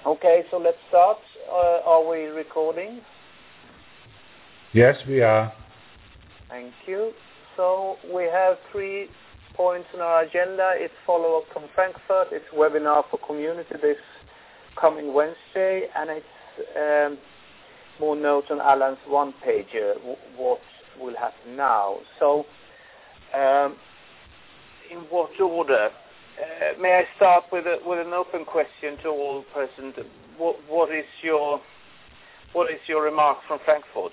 Okay, so let's start. Are we recording? Yes, we are. Thank you. So we have 3 points on our agenda. It's follow-up from Frankfurt. It's webinar for community this coming Wednesday, and it's more notes on Alan's one-pager, what will happen now. So in what order? May I start with an open question to all present? What is your remark from Frankfurt?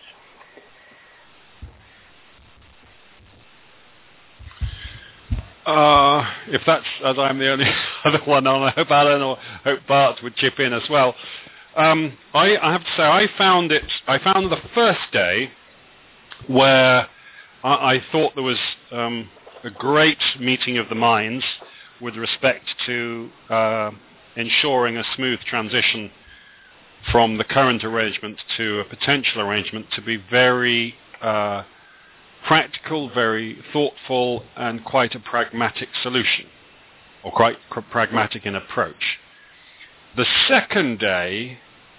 If that's, as I'm the only other one on, I hope Alan or hope Bart would chip in as well. I have to say, I found the first day where I thought there was a great meeting of the minds with respect to ensuring a smooth transition from the current arrangement to a potential arrangement, to be very practical, very thoughtful, and quite a pragmatic solution, or quite pragmatic in approach. The second day,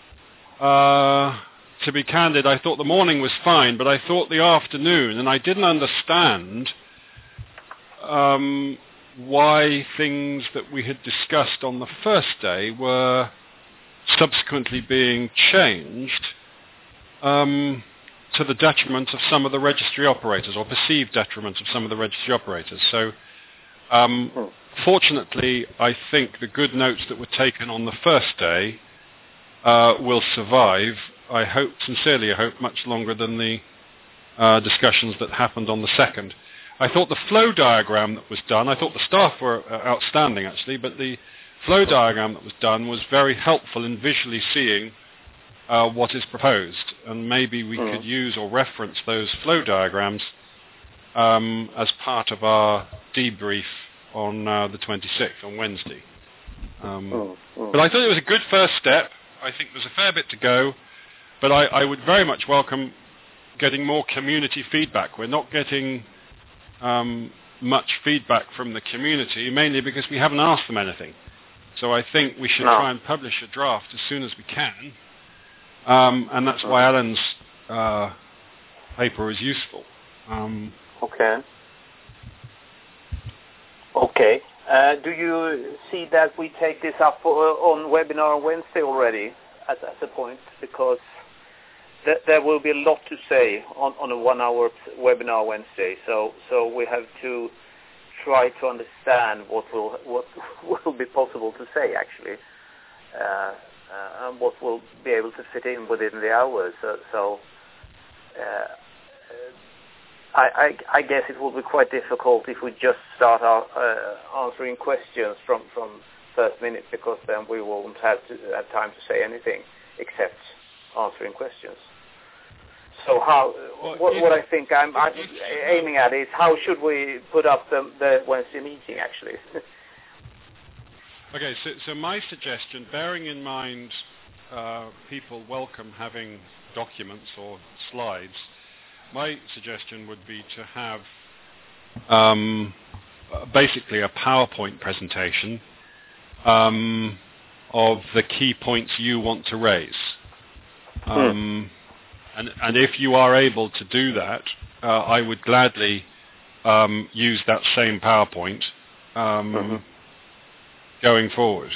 to be candid, I thought the morning was fine, but I thought the afternoon, and I didn't understand why things that we had discussed on the first day were subsequently being changed to the detriment of some of the registry operators, or perceived detriment of some of the registry operators. So fortunately, I think the good notes that were taken on the first day will survive, I hope, sincerely I hope, much longer than the discussions that happened on the second. I thought the flow diagram that was done, I thought the staff were outstanding actually, but the flow diagram that was done was very helpful in visually seeing what is proposed, and maybe we could use or reference those flow diagrams as part of our debrief on the 26th, on Wednesday. But I thought it was a good first step. I think there's a fair bit to go, but I would very much welcome getting more community feedback. We're not getting much feedback from the community, mainly because we haven't asked them anything. So I think we should try and publish a draft as soon as we can, and that's why Alan's paper is useful. Okay. Do you see that we take this up on webinar on Wednesday already as a point? Because there will be a lot to say on a 1-hour webinar Wednesday. So we have to try to understand what will be possible to say actually, and what will be able to fit in within the hours. So I guess it will be quite difficult if we just start answering questions from first minute, because then we won't have time to say anything except answering questions. So what I think I'm aiming at is, how should we put up the Wednesday meeting actually? Okay, so my suggestion, bearing in mind people welcome having documents or slides, my suggestion would be to have basically a PowerPoint presentation of the key points you want to raise. And if you are able to do that, I would gladly use that same PowerPoint going forward.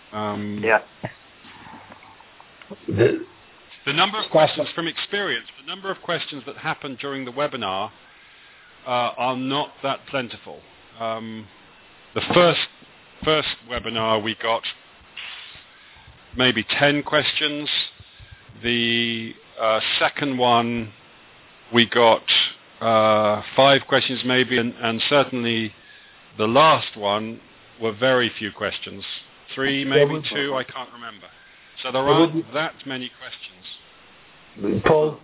The number of questions, from experience, the number of questions that happened during the webinar are not that plentiful. The first webinar we got maybe 10 questions. The second one we got 5 questions maybe, and certainly the last one were very few questions. 3, maybe 2, I can't remember. So there aren't that many questions. Paul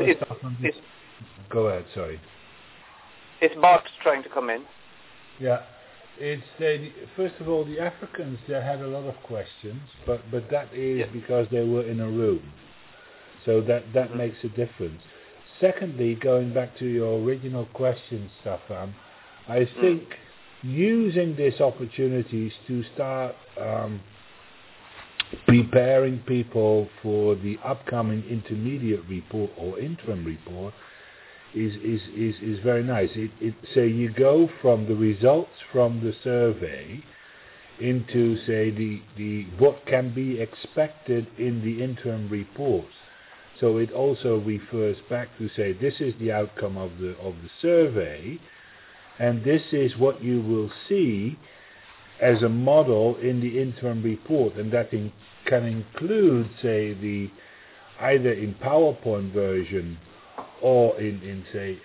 go ahead, sorry. Is Bart trying to come in? Yeah. It's first of all, the Africans, they had a lot of questions, but that is because they were in a room. So that makes a difference. Secondly, going back to your original question, Staffan, I think using these opportunities to start preparing people for the upcoming intermediate report or interim report is very nice. So you go from the results from the survey into, say, the what can be expected in the interim report. So it also refers back to say this is the outcome of the survey, and this is what you will see as a model in the interim report, and that can include, say, either in PowerPoint version or in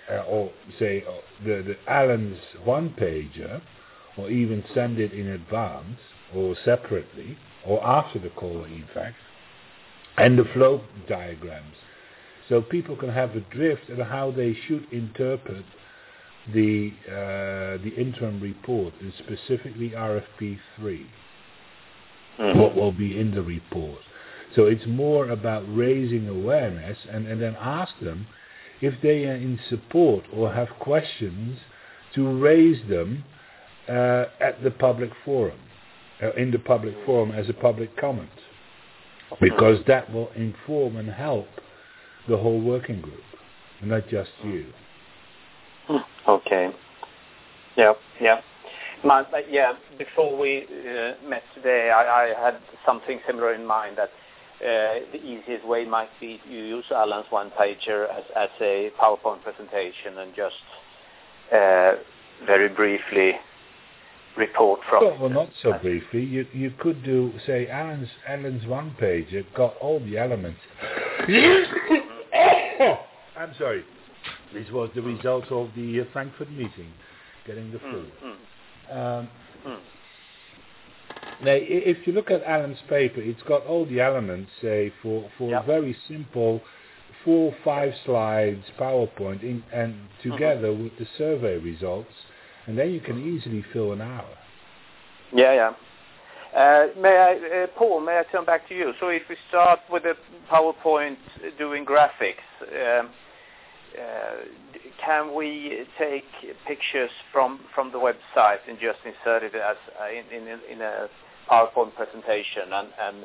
the Alan's one-pager, or even send it in advance or separately or after the call, in fact, and the flow diagrams, so people can have a drift of how they should interpret the interim report, and specifically RFP3, what will be in the report. So it's more about raising awareness, and then ask them if they are in support or have questions, to raise them at the public forum, in the public forum as a public comment, because that will inform and help the whole working group, and not just you. Okay. Yeah. Before we met today, I had something similar in mind, that the easiest way might be you use Alan's one-pager as a PowerPoint presentation and just very briefly report from it. Well, not so briefly. You could do, say, Alan's one-pager got all the elements. I'm sorry. This was the result of the Frankfurt meeting, getting the flu. Now, if you look at Alan's paper, it's got all the elements, say, for a very simple 4 or 5 slides PowerPoint, and together with the survey results, and then you can easily fill an hour. Yeah. Paul, may I turn back to you? So if we start with the PowerPoint doing graphics, can we take pictures from the website and just insert it as in a PowerPoint presentation and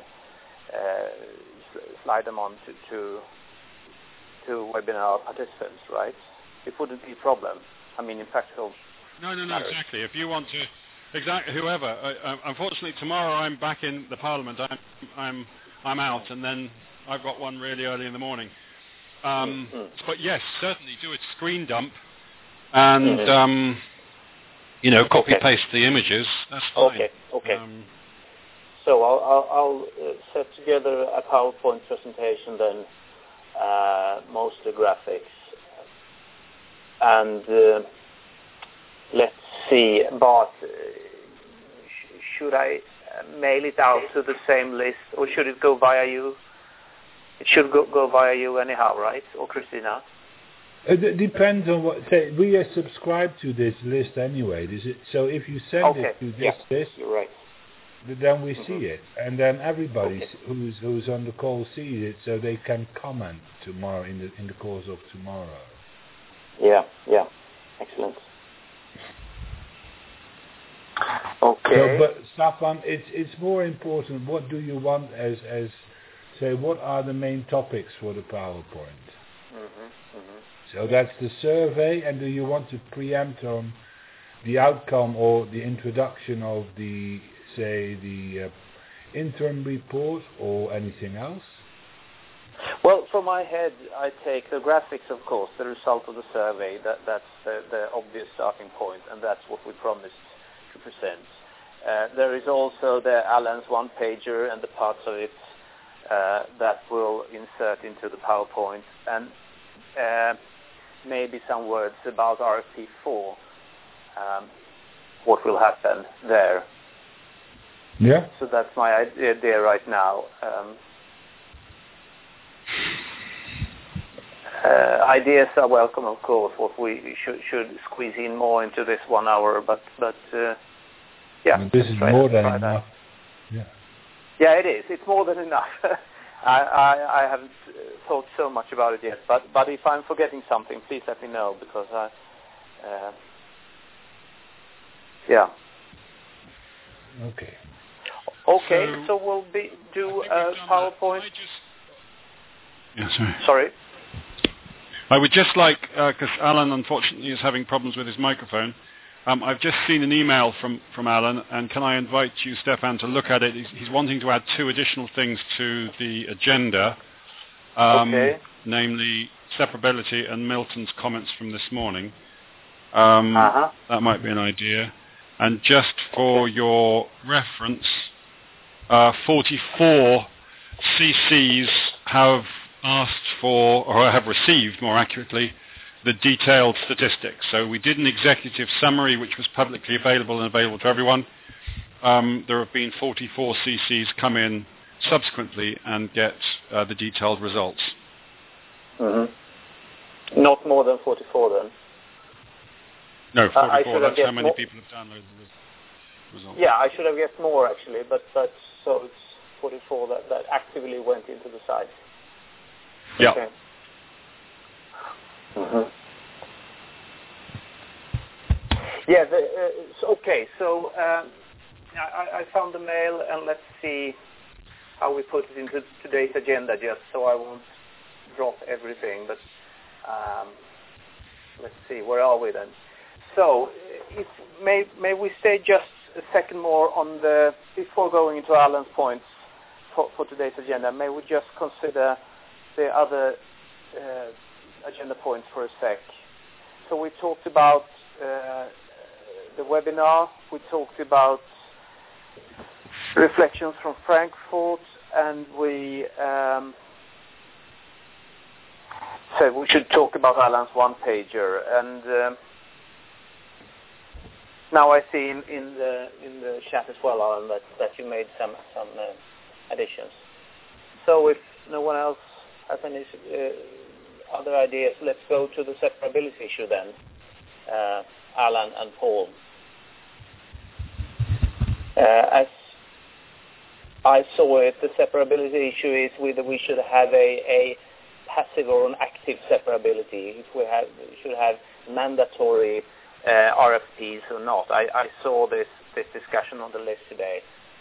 slide them on to webinar participants, right? It wouldn't be a problem. I mean, in practical. No, exactly. If you want to, whoever. Unfortunately, tomorrow I'm back in the Parliament. I'm out, and then I've got one really early in the morning. But yes, certainly do a screen dump, and copy paste the images. That's fine. Okay. So I'll set together a PowerPoint presentation then, mostly graphics, and let's see. But should I mail it out to the same list, or should it go via you? It should go via you anyhow, right? Or Christina? It depends on what. Say, we are subscribed to this list anyway. So if you send it to this list, you're right. Then we see it, and then everybody who's on the call sees it, so they can comment tomorrow in the course of tomorrow. Yeah, excellent. Okay. So, but Staffan, it's more important. What do you want as say? What are the main topics for the PowerPoint? So that's the survey, and do you want to preempt on the outcome or the introduction of the interim report or anything else? Well, from my head, I take the graphics, of course, the result of the survey. That's the obvious starting point, and that's what we promised to present. There is also the Alan's one-pager and the parts of it that we'll insert into the PowerPoint, and maybe some words about RFP4, what will happen there. Yeah. So that's my idea right now. Ideas are welcome, of course. What we should squeeze in more into this 1 hour, but yeah. This is more than enough. Yeah, it is. It's more than enough. I haven't thought so much about it yet, but if I'm forgetting something, please let me know, because Okay. Okay, so we'll do a PowerPoint. Sorry. I would just like, because Alan unfortunately is having problems with his microphone, I've just seen an email from Alan, and can I invite you, Stefan, to look at it? He's wanting to add 2 additional things to the agenda, namely separability and Milton's comments from this morning. That might be an idea. And just for your reference, 44 CCs have asked for, or have received, more accurately, the detailed statistics. So we did an executive summary which was publicly available and available to everyone. There have been 44 CCs come in subsequently and get the detailed results. Not more than 44 then? No, 44. That's how many people have downloaded the results. Yeah, I should have guessed more actually, but so it's 44 that actively went into the site. Yeah. Okay. Yeah. So I found the mail, and let's see how we put it into today's agenda, just so I won't drop everything. But let's see, where are we then? So, may we stay just a second more on before going into Alan's points for today's agenda, may we just consider the other agenda points for a sec. So we talked about the webinar, we talked about reflections from Frankfurt, and we said we should talk about Alan's one-pager. And now I see in the chat as well, Alan, that you made some additions. So if no one else has any other ideas, let's go to the separability issue then, Alan and Paul. As I saw it, the separability issue is whether we should have a passive or an active separability, if we should have mandatory RFPs or not. I saw this discussion on the list today.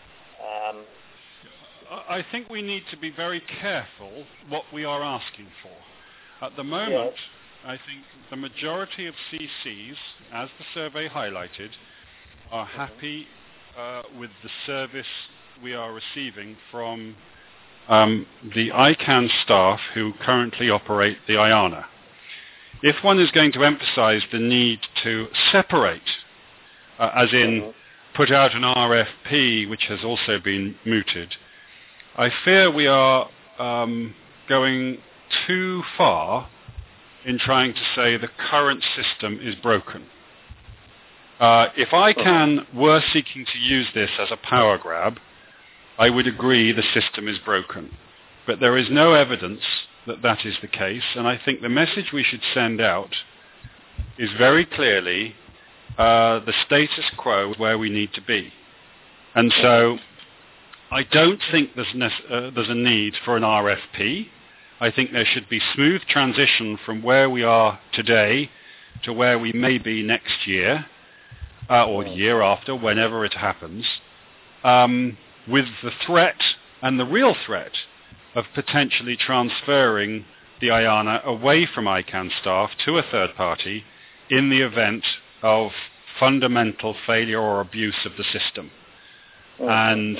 I think we need to be very careful what we are asking for. At the moment, I think the majority of CCs, as the survey highlighted, are happy with the service we are receiving from the ICANN staff who currently operate the IANA. If one is going to emphasize the need to separate, as in put out an RFP, which has also been mooted, I fear we are going too far in trying to say the current system is broken. If ICANN were seeking to use this as a power grab, I would agree the system is broken. But there is no evidence that that is the case, and I think the message we should send out is very clearly the status quo where we need to be. And so I don't think there's a need for an RFP. I think there should be smooth transition from where we are today to where we may be next year, or the year after, whenever it happens, with the threat, and the real threat, of potentially transferring the IANA away from ICANN staff to a third party in the event of fundamental failure or abuse of the system. And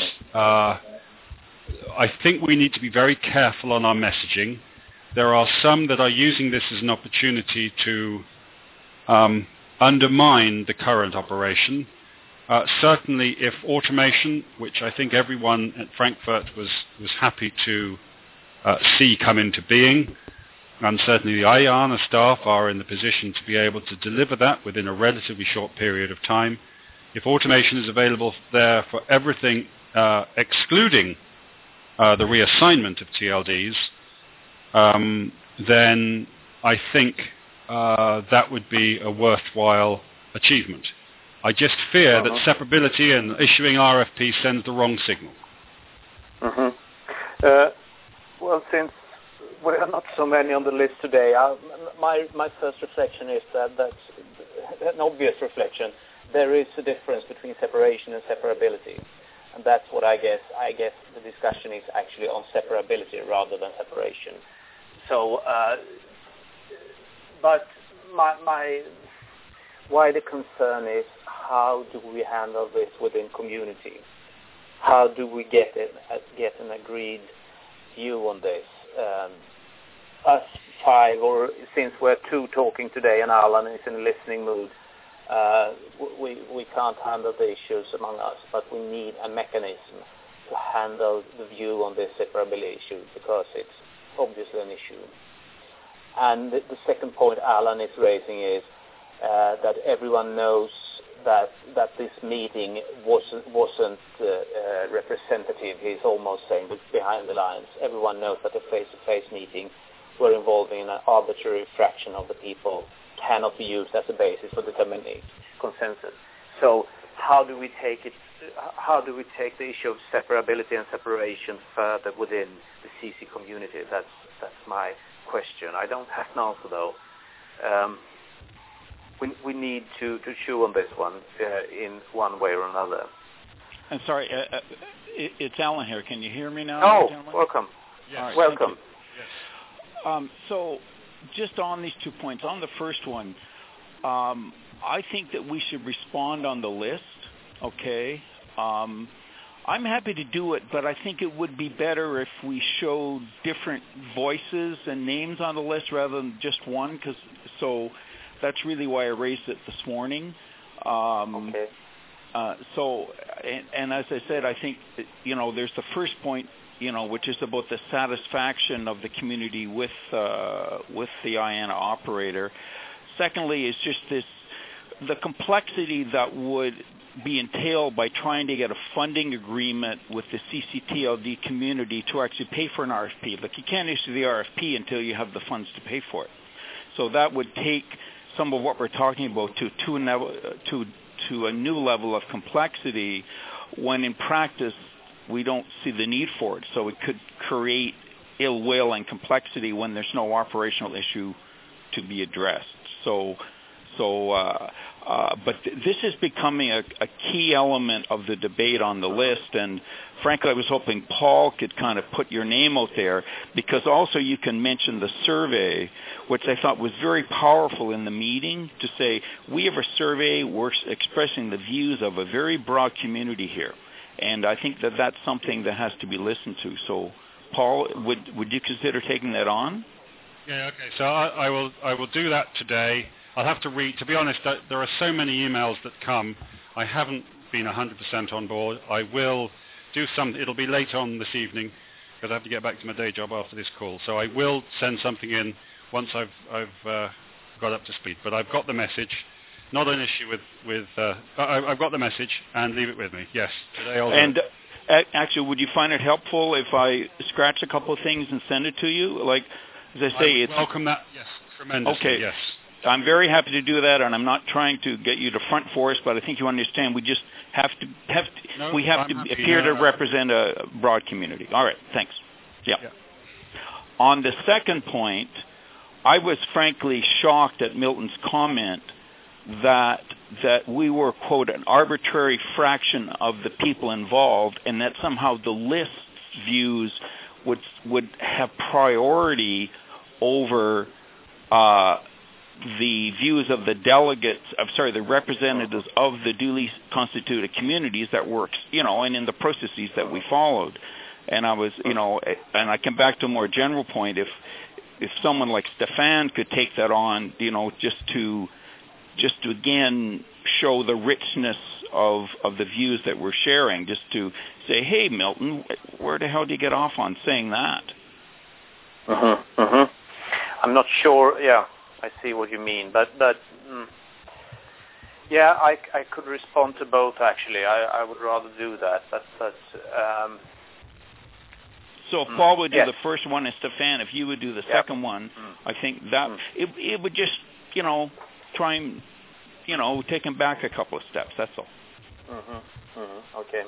I think we need to be very careful on our messaging. There are some that are using this as an opportunity to undermine the current operation. Certainly if automation, which I think everyone at Frankfurt was happy to see come into being, and certainly the IANA staff are in the position to be able to deliver that within a relatively short period of time. If automation is available there for everything, excluding the reassignment of TLDs, then I think that would be a worthwhile achievement. I just fear that separability and issuing RFP sends the wrong signal. Well, since we are not so many on the list today, my first reflection is that's an obvious reflection. There is a difference between separation and separability. and that's what I guess the discussion is actually on separability rather than separation. So, but my wider concern is, how do we handle this within community? How do we get an agreed view on this? Us five, or since we're two talking today and Alan is in a listening mood, we can't handle the issues among us, but we need a mechanism to handle the view on this separability issue, because it's obviously an issue. And the second point Alan is raising is that everyone knows that this meeting wasn't representative. He's almost saying behind the lines. Everyone knows that a face-to-face meeting were involving an arbitrary fraction of the people cannot be used as a basis for determining consensus. So how do we take it? How do we take the issue of separability and separation further within the CC community? That's my question. I don't have an answer though. We need to chew on this one in one way or another. I'm sorry, it's Alan here. Can you hear me now? Oh, welcome. Yes. Right, welcome. Yes. So just on these 2 points, on the first one, I think that we should respond on the list, okay? I'm happy to do it, but I think it would be better if we showed different voices and names on the list rather than just one, so that's really why I raised it this morning. Okay. So, and as I said, I think, there's the first point, which is about the satisfaction of the community with the IANA operator. Secondly, is just the complexity that would be entailed by trying to get a funding agreement with the CCTLD community to actually pay for an RFP. Like, you can't issue the RFP until you have the funds to pay for it. So that would take some of what we're talking about to a new level of complexity, when in practice we don't see the need for it. So it could create ill will and complexity when there's no operational issue to be addressed. But this is becoming a key element of the debate on the list, and frankly, I was hoping Paul could kind of put your name out there, because also you can mention the survey, which I thought was very powerful in the meeting, to say, we have a survey, we're expressing the views of a very broad community here, and I think that that's something that has to be listened to. So, Paul, would you consider taking that on? Yeah, okay, so I will do that today. I'll have to read. To be honest, there are so many emails that come. I haven't been 100% on board. I will do some. It'll be late on this evening, because I have to get back to my day job after this call. So I will send something in once I've got up to speed. But I've got the message. Not an issue with. I've got the message, and leave it with me. Yes, today I'll do it. Actually, would you find it helpful if I scratch a couple of things and send it to you? Like, as I say, it's welcome that. Yes, tremendously. Okay. Yes. I'm very happy to do that, and I'm not trying to get you to front for us, but I think you understand we just have to appear to represent a broad community. All right, thanks. Yeah. On the second point, I was frankly shocked at Milton's comment that we were, quote, an arbitrary fraction of the people involved, and that somehow the list's views would have priority over the views of the the representatives of the duly constituted communities that works, and in the processes that we followed. And I was, and I come back to a more general point, if someone like Stefan could take that on, just to again show the richness of the views that we're sharing, just to say, hey, Milton, where the hell do you get off on saying that? I'm not sure, yeah. I see what you mean, but yeah, I could respond to both actually. I would rather do that, but so if Paul would do the first one, and Stefan, if you would do the second one, I think that it would just try and take him back a couple of steps. That's all. Okay.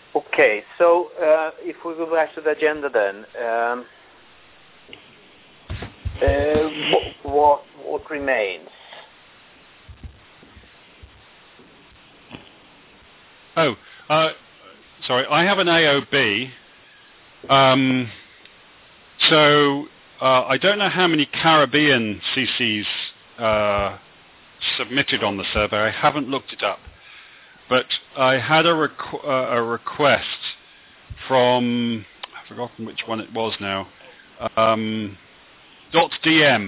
Okay, so if we go back to the agenda then, What remains? Oh, sorry. I have an AOB. So I don't know how many Caribbean CCs submitted on the survey. I haven't looked it up. But I had a request from, I've forgotten which one it was now, .dm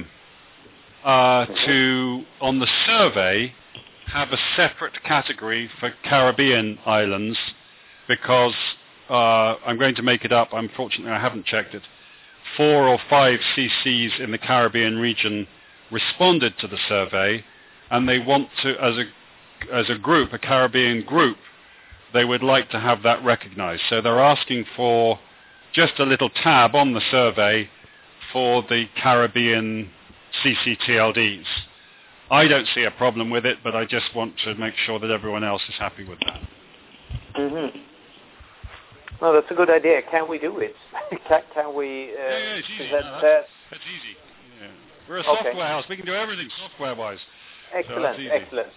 to, on the survey, have a separate category for Caribbean islands because I'm going to make it up. Unfortunately, I haven't checked it. 4 or 5 CCs in the Caribbean region responded to the survey, and they want to, as a group, a Caribbean group, they would like to have that recognized. So they're asking for just a little tab on the survey for the Caribbean CCTLDs. I don't see a problem with it, but I just want to make sure that everyone else is happy with that. Mm-hmm. No, that's a good idea. Can we do it? Can we? Yeah, it's easy. That's easy. Yeah. We're a software house. We can do everything software-wise. Excellent, so excellent.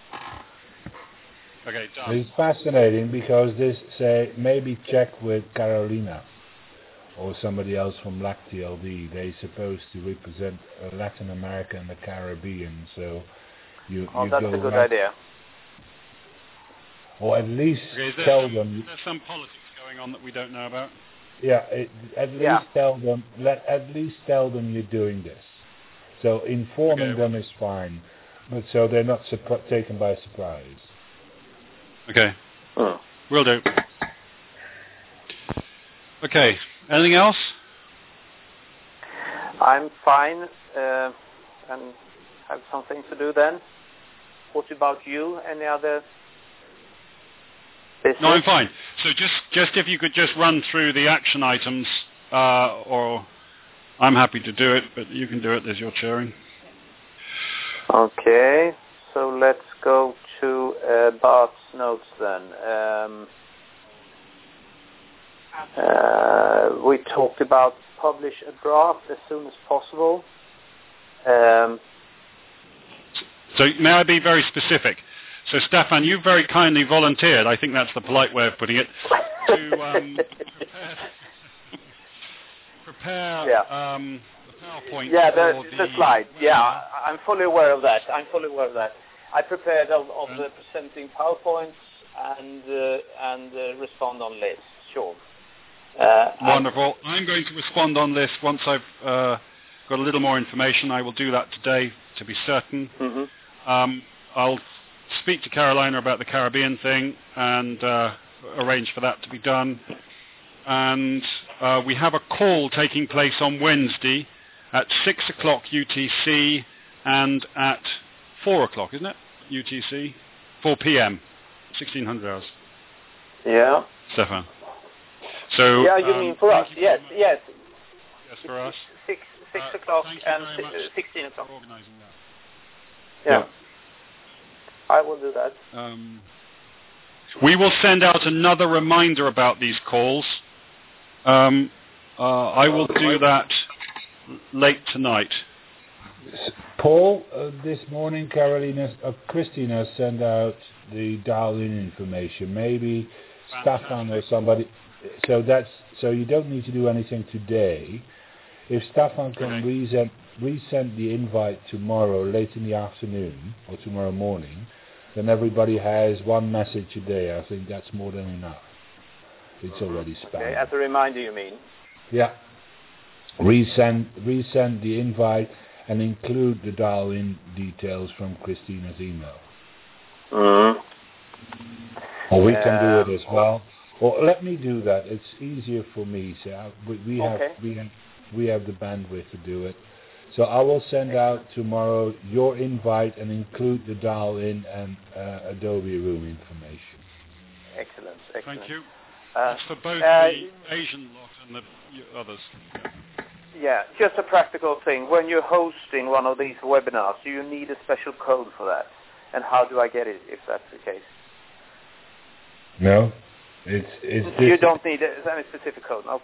Okay, done. It's fascinating because this say maybe check with Carolina or somebody else from LACTLD. They're supposed to represent Latin America and the Caribbean, so you that's go a good right, idea. or at least tell them. There's some politics going on that we don't know about. Yeah, at least tell them. At least tell them you're doing this. So informing them is fine, but so they're not taken by surprise. Okay, will do. Okay, anything else? I'm fine, and have something to do then. What about you? Any other business? No, I'm fine. So just if you could just run through the action items, or I'm happy to do it, but you can do it as you're chairing. Okay, so let's go to Bart's notes then. We talked about publish a draft as soon as possible. So may I be very specific? So Staffan, you very kindly volunteered, I think that's the polite way of putting it, to prepare the PowerPoint. Yeah, the slide. Yeah, I'm fully aware of that. I prepared of the presenting PowerPoints and respond on lists. Sure. Wonderful. I'm going to respond on this once I've got a little more information. I will do that today to be certain. Mm-hmm. I'll speak to Carolina about the Caribbean thing and arrange for that to be done. And we have a call taking place on Wednesday at 6 o'clock UTC and at 4 o'clock, isn't it? UTC? 4 p.m. 1600 hours. Yeah. Stefan. So, yeah, you mean for us? Yes. Yes, for us. 6 o'clock and 16 o'clock. For organising that. Yeah. I will do that. We will send out another reminder about these calls. I will do that late tonight. Paul, this morning Christina sent out the dial-in information. Maybe Staffan or somebody. So you don't need to do anything today. If Staffan can resend the invite tomorrow late in the afternoon or tomorrow morning, then everybody has one message a day. I think that's more than enough. It's already spent. Okay, as a reminder, you mean? Yeah. Resend the invite and include the dial-in details from Christina's email. Mm-hmm. Or we can do it as well. Or let me do that. It's easier for me. So we have the bandwidth to do it. So I will send out tomorrow your invite and include the dial-in and Adobe Room information. Excellent. Thank you. That's for both the Asian lot and the others. Yeah, just a practical thing. When you're hosting one of these webinars, do you need a special code for that? And how do I get it if that's the case? No. It's you don't need any specific code. Okay.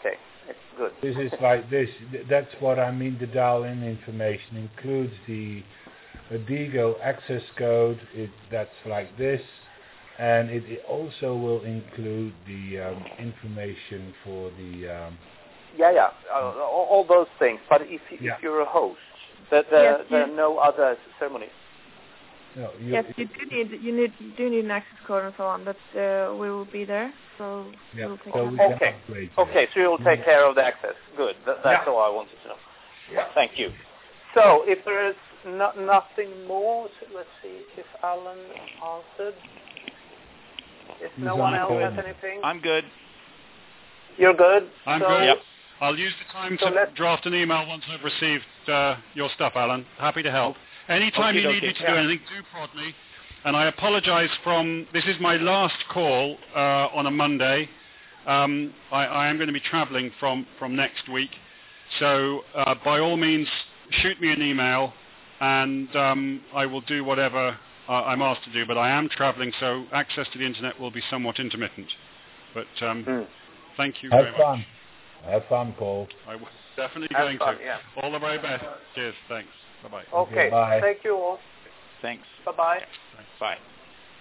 It's good. This is like this. That's what I mean. The dial-in information includes the Digo access code. That's like this, and it also will include the information for the. All those things. But if you're a host, there are no other ceremonies. No, yes, you do need an access code and so on, but we will be there, so we will take care of it. Okay, so you'll take care of the access. Good. That's all I wanted to know. Yeah. Thank you. So, if there is nothing more, let's see if Alan answered. If no one else has anything, I'm good. You're good. I'm good. Yep. I'll use the time to draft an email once I've received your stuff, Alan. Happy to help. Anytime you need me to do anything, do prod me. And I apologize this is my last call on a Monday. I am going to be traveling from next week. So by all means, shoot me an email and I will do whatever I'm asked to do. But I am traveling, so access to the internet will be somewhat intermittent. But thank you very much. Have fun, Paul. I was definitely going to. Yeah. All the very best. Cheers. Thanks. Bye-bye. Okay. Bye. Thank you all. Thanks. Bye-bye. Bye.